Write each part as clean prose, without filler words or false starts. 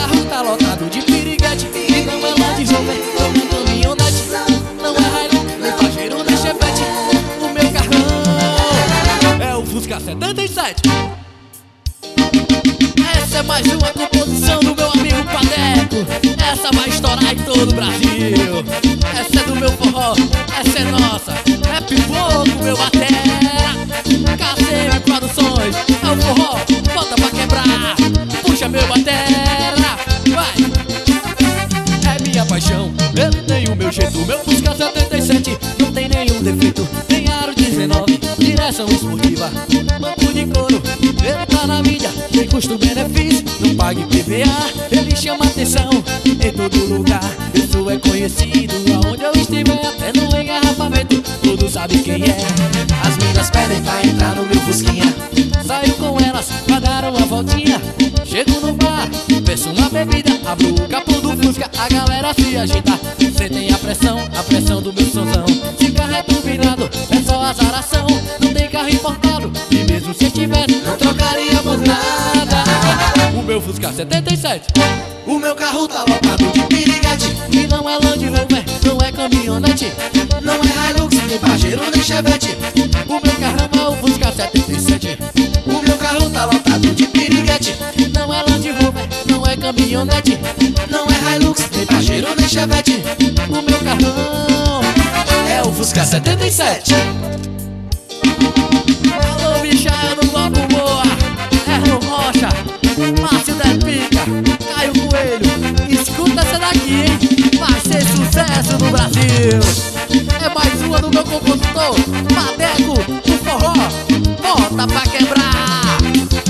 carro tá lotado de piriguete. E não é Land Rover, não é caminhonete, não é Hilux, nem Pajero, nem Chevette. O meu carrão é o Fusca 77. Essa é mais uma composição do meu amigo Padeco. Essa vai estourar em todo o Brasil. Essa é do meu forró, essa é nossa. É pipoco, meu batera. KCM Produções, é o forró, bota pra quebrar. Puxa meu batera, vai. É minha paixão, ele tem o meu jeito. Meu Fusca 77 não tem nenhum defeito. Tem aro 19, direção esportiva, banco de couro, ele tá na mídia, tem custo-benefício, não pague PVA. Ele chama atenção em todo lugar, isso é conhecido. Aonde eu estiver, até no engarrafamento, todos sabem quem é. As minas pedem pra entrar no meu Fusquinha, saio com elas, pagaram uma voltinha. Chego no bar, peço uma bebida, abro o capô do Fusca, a galera se agita. Sentem a pressão do meu sonzão. Se carro é turbinado, é só azaração. Não tem carro importado, e mesmo se tivesse, não trocaríamos nada. O meu Fusca 77, o meu carro tá lotado de piriguete. E não é Land Rover, não é caminhonete, não é Hilux, nem Pajero, nem Chevette. O meu carrão é o Fusca 77. O meu carro tá lotado de piriguete. Não é Land Rover, não é caminhonete, não é Hilux, nem Pajero, nem Chevette. O meu carrão é o Fusca 77. Alô, bicha, é no bloco boa, Erno Rocha, Márcio Depica, Caio Coelho. Escuta essa daqui, hein? Vai ser sucesso no Brasil. É mais uma do meu compositor Padeco, do forró, bota pra quebrar.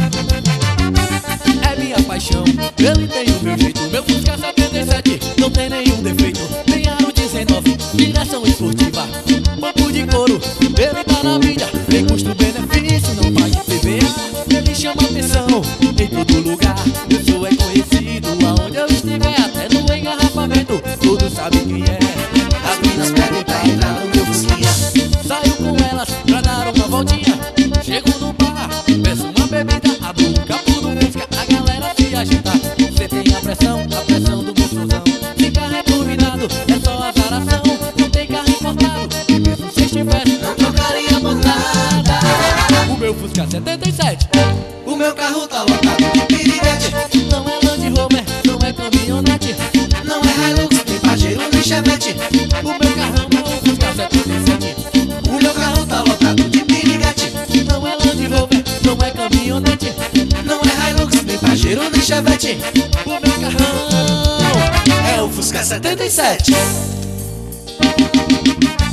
É minha paixão, ele tem o meu jeito. Meu Fusca 77 não tem nenhum defeito. Tem aro 19, direção esportiva, banco de couro, ele tá na mídia, tem custo-benefício, não paga PVA. Ele chama atenção em todo lugar, isso é conhecido. Aonde eu estiver, até no engarrafamento, todos sabem quem é. As minas pedem pra entrar no meu Fusquinha, saio com elas pra dar uma voltinha. Chego no bar, peço uma bebida, abro o capô do Fusca, a galera se agita. Sentem a pressão do meu sonzão. Se carro é turbinado, é só azaração. Não tem carro importado, e mesmo se estivesse, não trocaríamos nada. O meu Fusca 77, o meu carro tá lotado de piriguete. Não é Land Rover, não é caminhonete, não é Hilux, nem Pajero, nem Chevette. O meu carrão é o Fusca 77. O meu carro tá lotado de piriguete. Não é Land Rover, não é caminhonete, não é Hilux, nem Pajero, nem Chevette. O meu carrão é o Fusca 77.